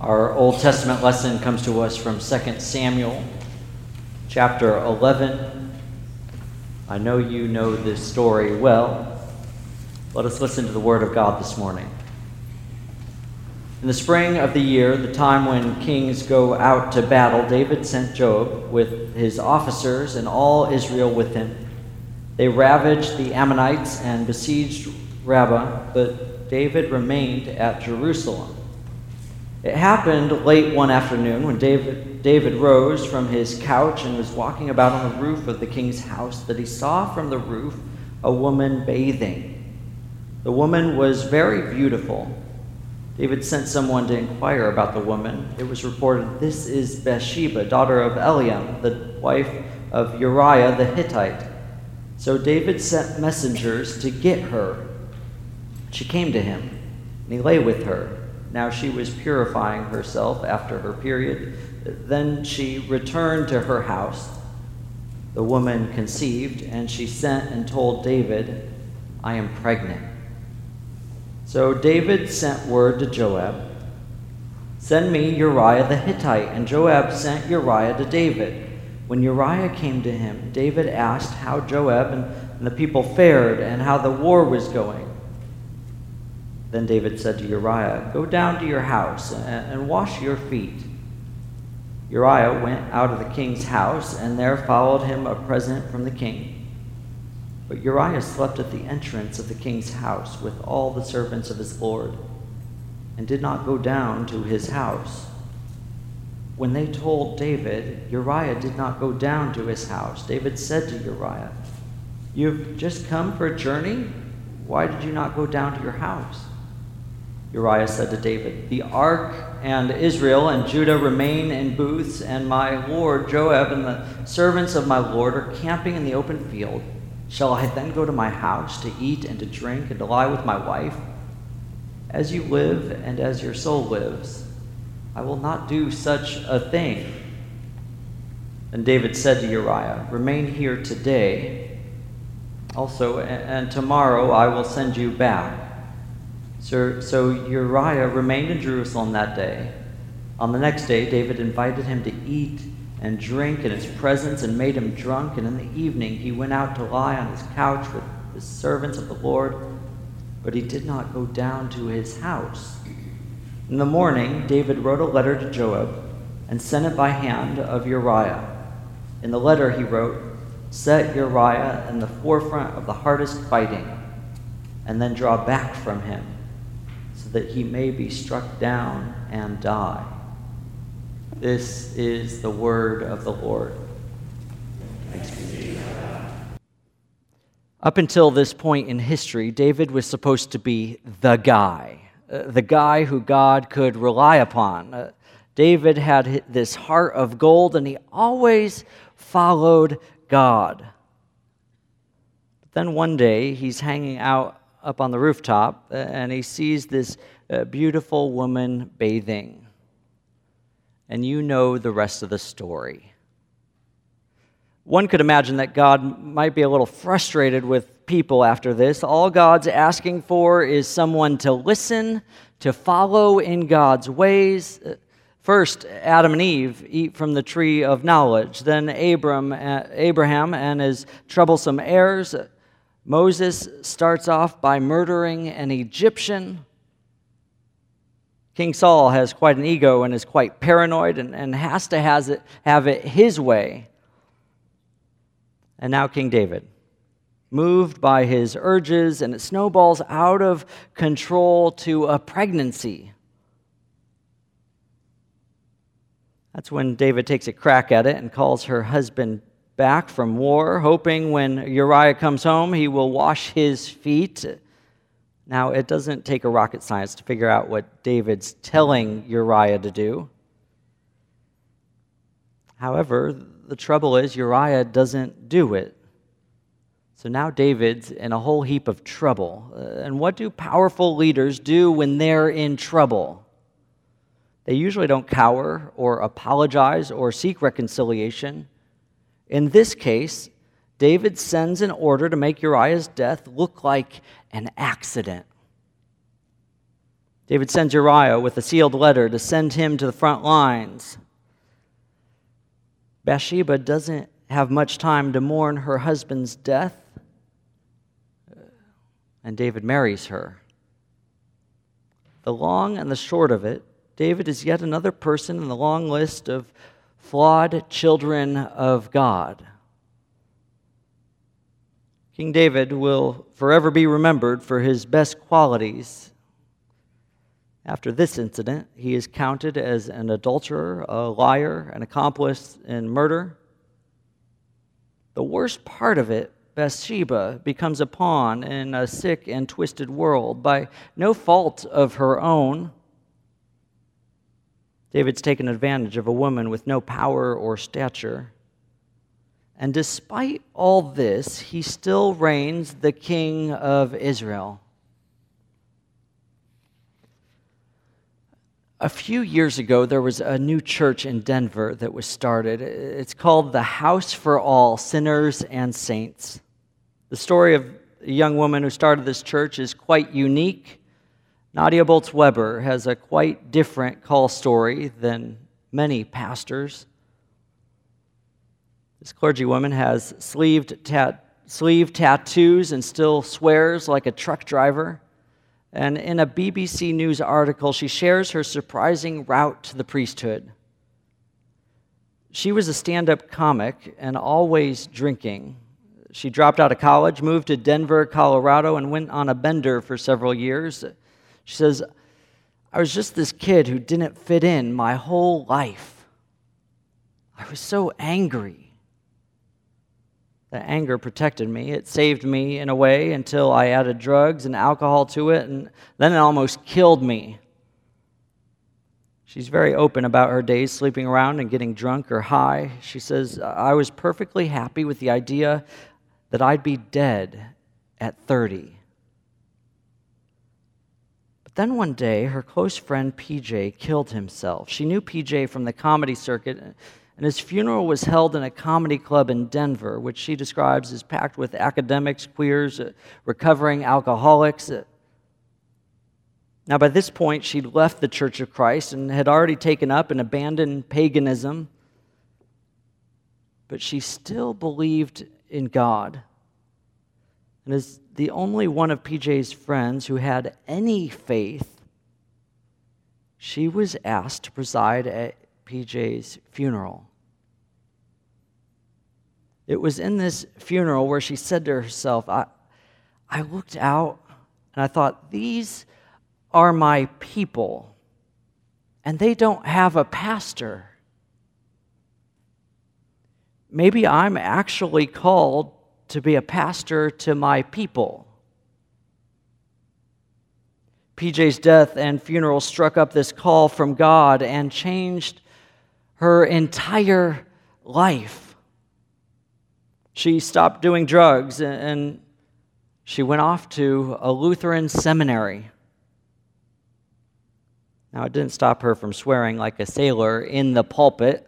Our Old Testament lesson comes to us from 2 Samuel, chapter 11. I know you know this story well. Let us listen to the Word of God this morning. In the spring of the year, the time when kings go out to battle, David sent Joab with his officers and all Israel with him. They ravaged the Ammonites and besieged Rabbah, but David remained at Jerusalem. It happened late one afternoon when David rose from his couch and was walking about on the roof of the king's house that he saw from the roof a woman bathing. The woman was very beautiful. David sent someone to inquire about the woman. It was reported, "This is Bathsheba, daughter of Eliam, the wife of Uriah the Hittite." So David sent messengers to get her. She came to him, and he lay with her. Now she was purifying herself after her period. Then she returned to her house. The woman conceived, and she sent and told David, "I am pregnant." So David sent word to Joab, "Send me Uriah the Hittite." And Joab sent Uriah to David. When Uriah came to him, David asked how Joab and the people fared and how the war was going. Then David said to Uriah, "Go down to your house and wash your feet." Uriah went out of the king's house, and there followed him a present from the king. But Uriah slept at the entrance of the king's house with all the servants of his lord, and did not go down to his house. When they told David, Uriah did not go down to his house. David said to Uriah, "You've just come for a journey? Why did you not go down to your house?" Uriah said to David, "The ark and Israel and Judah remain in booths, and my lord Joab and the servants of my lord are camping in the open field. Shall I then go to my house to eat and to drink and to lie with my wife? As you live and as your soul lives, I will not do such a thing." Then David said to Uriah, "Remain here today also, and tomorrow I will send you back." So Uriah remained in Jerusalem that day. On the next day, David invited him to eat and drink in his presence and made him drunk. And in the evening, he went out to lie on his couch with the servants of the Lord, but he did not go down to his house. In the morning, David wrote a letter to Joab and sent it by hand of Uriah. In the letter, he wrote, "Set Uriah in the forefront of the hardest fighting, and then draw back from him, so that he may be struck down and die." This is the word of the Lord. Thanks be to God. Up until this point in history, David was supposed to be the guy who God could rely upon. David had this heart of gold, and he always followed God. But then one day, he's hanging out up on the rooftop, and he sees this beautiful woman bathing. And you know the rest of the story. One could imagine that God might be a little frustrated with people after this. All God's asking for is someone to listen, to follow in God's ways. First, Adam and Eve eat from the tree of knowledge. Then Abraham and his troublesome heirs. Moses starts off by murdering an Egyptian. King Saul has quite an ego and is quite paranoid and has to have it his way. And now King David, moved by his urges, and it snowballs out of control to a pregnancy. That's when David takes a crack at it and calls her husband back from war, hoping when Uriah comes home, he will wash his feet. Now, it doesn't take a rocket science to figure out what David's telling Uriah to do. However, the trouble is Uriah doesn't do it. So now David's in a whole heap of trouble. And what do powerful leaders do when they're in trouble? They usually don't cower or apologize or seek reconciliation. In this case, David sends an order to make Uriah's death look like an accident. David sends Uriah with a sealed letter to send him to the front lines. Bathsheba doesn't have much time to mourn her husband's death, and David marries her. The long and the short of it, David is yet another person in the long list of flawed children of God. King David will forever be remembered for his best qualities. After this incident, he is counted as an adulterer, a liar, an accomplice in murder. The worst part of it, Bathsheba becomes a pawn in a sick and twisted world by no fault of her own. David's taken advantage of a woman with no power or stature. And despite all this, he still reigns the king of Israel. A few years ago, there was a new church in Denver that was started. It's called the House for All Sinners and Saints. The story of a young woman who started this church is quite unique. Nadia Bolz-Weber has a quite different call story than many pastors. This clergywoman has sleeve tattoos and still swears like a truck driver. And in a BBC News article, she shares her surprising route to the priesthood. She was a stand-up comic and always drinking. She dropped out of college, moved to Denver, Colorado, and went on a bender for several years. She says, "I was just this kid who didn't fit in my whole life. I was so angry. The anger protected me. It saved me in a way until I added drugs and alcohol to it, and then it almost killed me." She's very open about her days sleeping around and getting drunk or high. She says, "I was perfectly happy with the idea that I'd be dead at 30. But then one day, her close friend PJ killed himself. She knew PJ from the comedy circuit, and his funeral was held in a comedy club in Denver, which she describes as packed with academics, queers, recovering alcoholics. Now, by this point, she'd left the Church of Christ and had already taken up and abandoned paganism. But she still believed in God. And as the only one of PJ's friends who had any faith, she was asked to preside at PJ's funeral. It was in this funeral where she said to herself, I looked out and I thought, these are my people, and they don't have a pastor. Maybe I'm actually called to be a pastor to my people. PJ's death and funeral struck up this call from God and changed her entire life. She stopped doing drugs and she went off to a Lutheran seminary. Now, it didn't stop her from swearing like a sailor in the pulpit.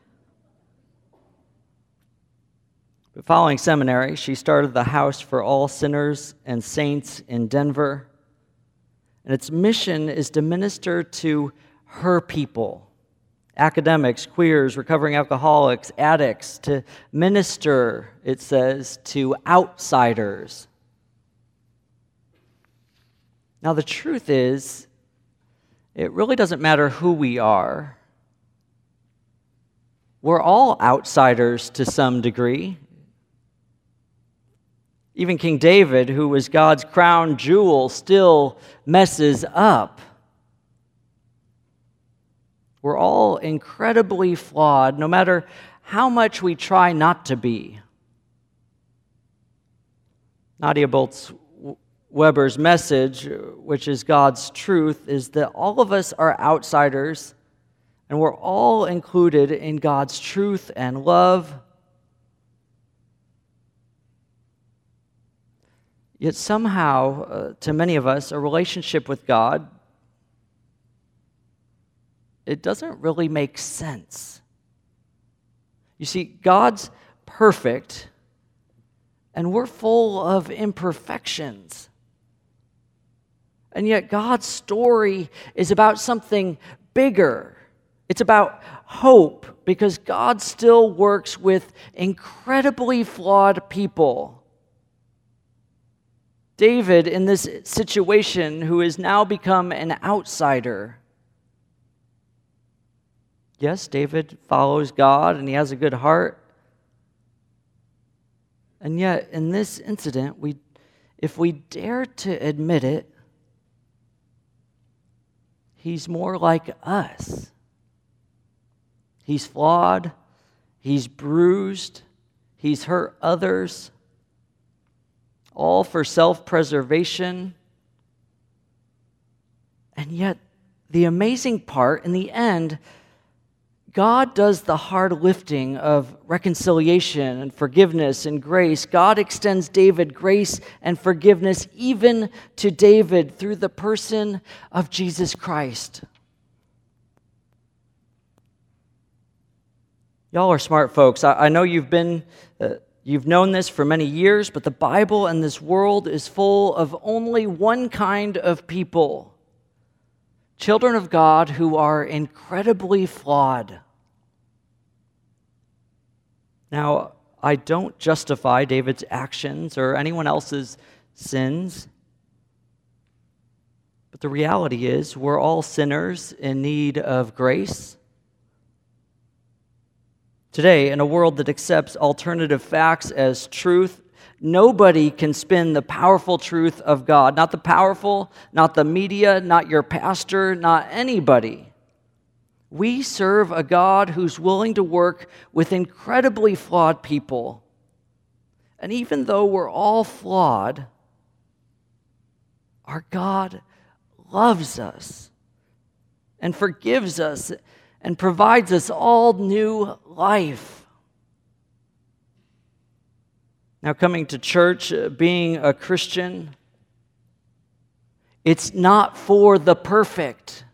But following seminary, she started the House for All Sinners and Saints in Denver. And its mission is to minister to her people, academics, queers, recovering alcoholics, addicts, to minister, it says, to outsiders. Now, the truth is, it really doesn't matter who we are. We're all outsiders to some degree. Even King David, who was God's crown jewel, still messes up. We're all incredibly flawed, no matter how much we try not to be. Nadia Bolz-Weber's message, which is God's truth, is that all of us are outsiders, and we're all included in God's truth and love. Yet somehow, to many of us, a relationship with God, it doesn't really make sense. You see, God's perfect, and we're full of imperfections. And yet God's story is about something bigger. It's about hope, because God still works with incredibly flawed people. David, in this situation, who has now become an outsider. Yes, David follows God and he has a good heart. And yet, in this incident, if we dare to admit it, he's more like us. He's flawed, he's bruised, he's hurt others, all for self-preservation. And yet, the amazing part, in the end, God does the hard lifting of reconciliation and forgiveness and grace. God extends David grace and forgiveness even to David through the person of Jesus Christ. Y'all are smart folks. I know you've known this for many years, but the Bible and this world is full of only one kind of people. Children of God who are incredibly flawed. Now, I don't justify David's actions or anyone else's sins, but the reality is we're all sinners in need of grace. Today, in a world that accepts alternative facts as truth, nobody can spin the powerful truth of God. Not the powerful, not the media, not your pastor, not anybody. We serve a God who's willing to work with incredibly flawed people. And even though we're all flawed, our God loves us and forgives us and provides us all new life. Now, coming to church, being a Christian, it's not for the perfect.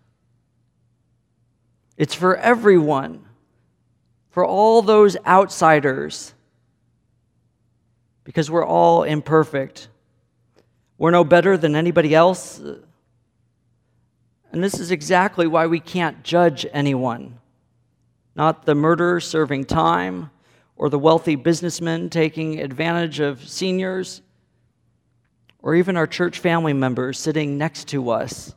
It's for everyone, for all those outsiders, because we're all imperfect. We're no better than anybody else. And this is exactly why we can't judge anyone. Not the murderer serving time, or the wealthy businessman taking advantage of seniors, or even our church family members sitting next to us.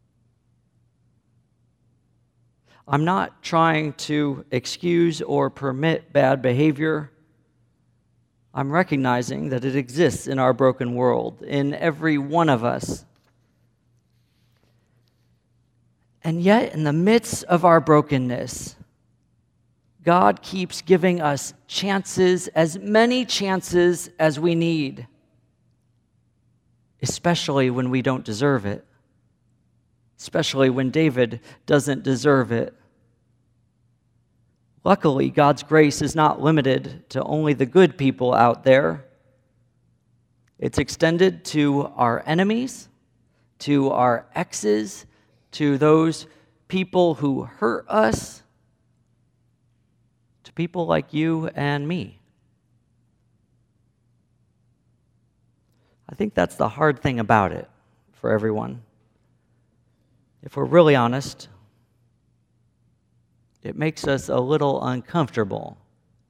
I'm not trying to excuse or permit bad behavior. I'm recognizing that it exists in our broken world, in every one of us. And yet, in the midst of our brokenness, God keeps giving us chances, as many chances as we need, especially when we don't deserve it, especially when David doesn't deserve it. Luckily, God's grace is not limited to only the good people out there. It's extended to our enemies, to our exes, to those people who hurt us, to people like you and me. I think that's the hard thing about it for everyone. If we're really honest, it makes us a little uncomfortable,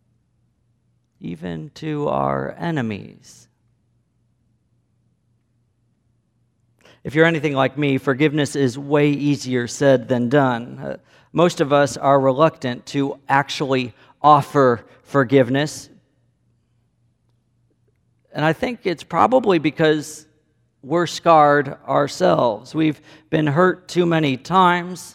even to our enemies. If you're anything like me, forgiveness is way easier said than done. Most of us are reluctant to actually offer forgiveness. And I think it's probably because we're scarred ourselves. We've been hurt too many times.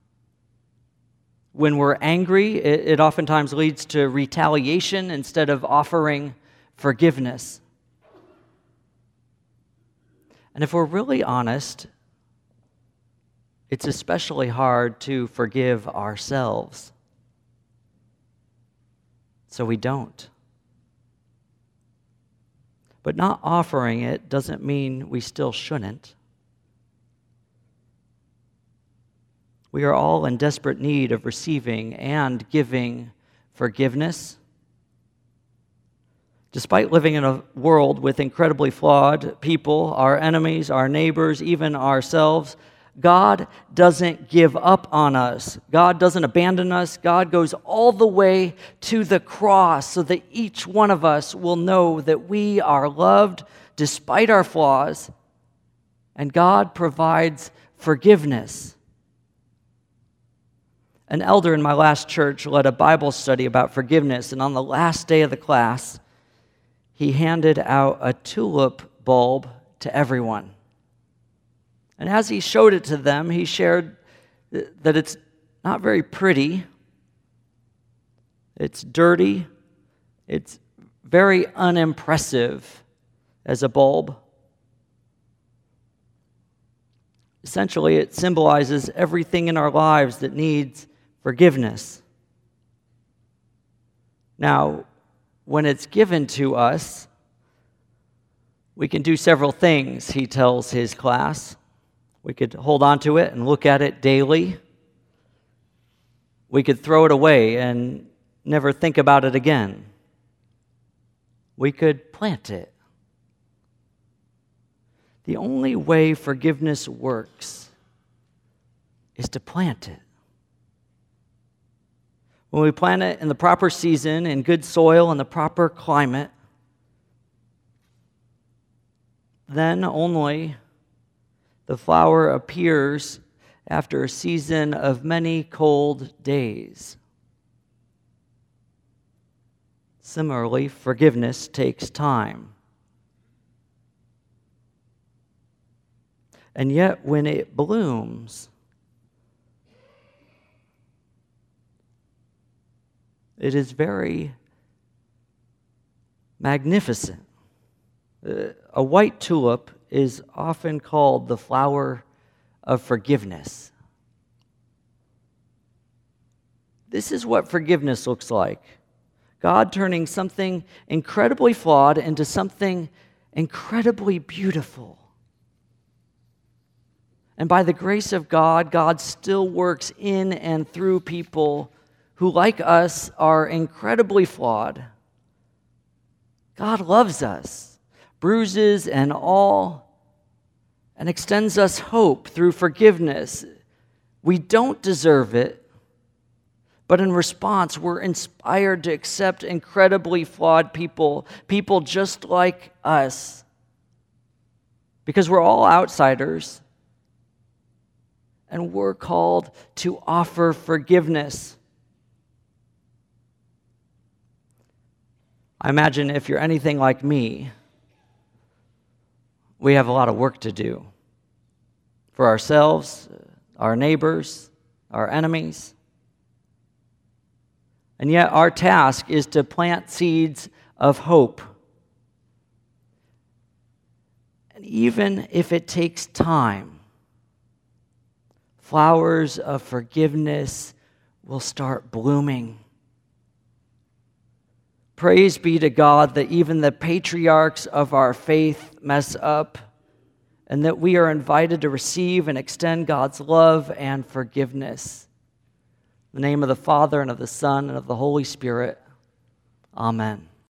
When we're angry, it oftentimes leads to retaliation instead of offering forgiveness. And if we're really honest, it's especially hard to forgive ourselves. So we don't. But not offering it doesn't mean we still shouldn't. We are all in desperate need of receiving and giving forgiveness. Despite living in a world with incredibly flawed people, our enemies, our neighbors, even ourselves, God doesn't give up on us. God doesn't abandon us. God goes all the way to the cross so that each one of us will know that we are loved despite our flaws, and God provides forgiveness. An elder in my last church led a Bible study about forgiveness, and on the last day of the class, he handed out a tulip bulb to everyone. And as he showed it to them, he shared that it's not very pretty, it's dirty, it's very unimpressive as a bulb. Essentially, it symbolizes everything in our lives that needs forgiveness. Now, when it's given to us, we can do several things, he tells his class. We could hold on to it and look at it daily. We could throw it away and never think about it again. We could plant it. The only way forgiveness works is to plant it. When we plant it in the proper season, in good soil, in the proper climate, then only the flower appears after a season of many cold days. Similarly, forgiveness takes time. And yet, when it blooms, it is very magnificent. A white tulip is often called the flower of forgiveness. This is what forgiveness looks like. God turning something incredibly flawed into something incredibly beautiful. And by the grace of God, God still works in and through people who, like us, are incredibly flawed. God loves us, bruises and all, and extends us hope through forgiveness. We don't deserve it, but in response, we're inspired to accept incredibly flawed people just like us, because we're all outsiders, and we're called to offer forgiveness. I imagine if you're anything like me, we have a lot of work to do for ourselves, our neighbors, our enemies. And yet our task is to plant seeds of hope. And even if it takes time, flowers of forgiveness will start blooming. Praise be to God that even the patriarchs of our faith mess up, and that we are invited to receive and extend God's love and forgiveness. In the name of the Father, and of the Son, and of the Holy Spirit. Amen.